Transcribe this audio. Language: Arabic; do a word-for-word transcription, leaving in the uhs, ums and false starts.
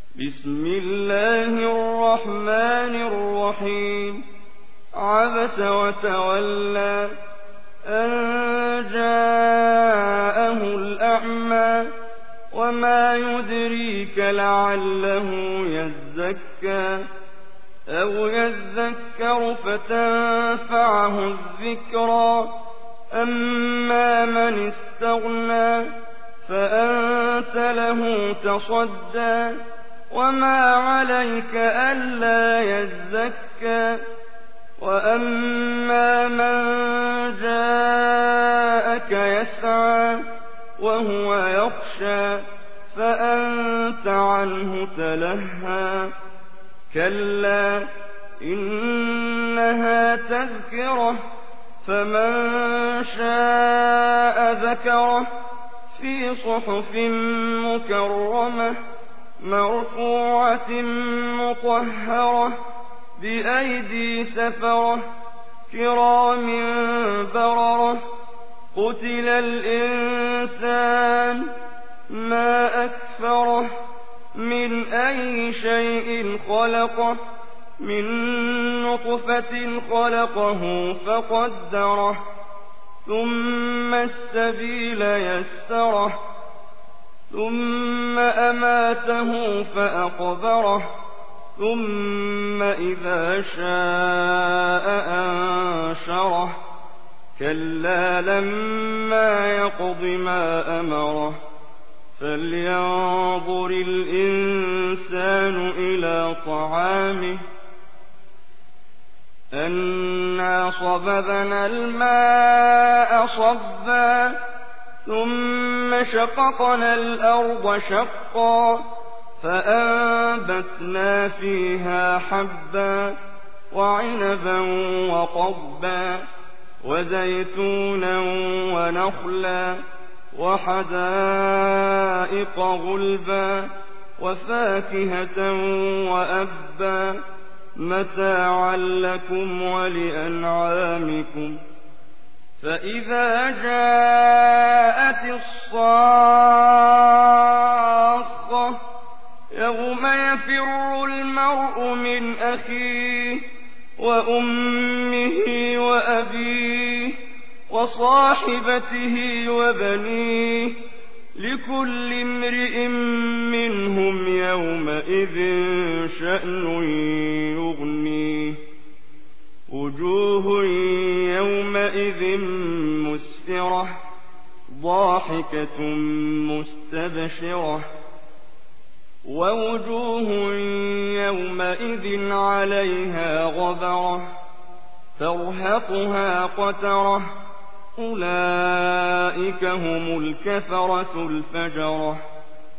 بسم الله الرحمن الرحيم عبس وتولى أن جاءه الأعمى وما يدريك لعله يزكى أو يذكر فتنفعه الذكرى أما من استغنى فأنت له تصدى وما عليك ألا يزكى وأما من جاءك يسعى وهو يخشى فأنت عنه تلهى كلا إنها تذكرة فمن شاء ذكره في صحف مكرمة مرفوعة مطهرة بأيدي سفرة كرام بررة قتل الإنسان ما أكفره من أي شيء خلقه من نطفة خلقه فقدره ثم السبيل يسره ثم أماته فأقبره ثم إذا شاء أنشره كلا لما يقض ما أمره فلينظر الإنسان إلى طعامه أنا صببنا الماء صبا ثم شققنا الأرض شقا فأنبتنا فيها حبا وعنبا وقضبا وزيتونا ونخلا وحدائق غلبا وفاكهة وأبا متاعا لكم ولأنعامكم فإذا جاءت الصاخة يوم يفر المرء من أخيه وأمه وأبيه وصاحبته وبنيه لكل امرئ منهم يومئذ شأن يغنيه وجوه يومئذ مسفرة ضاحكة مستبشرة ووجوه يومئذ عليها غبرة ترهقها قترة أولئك هم الكفرة الفجرة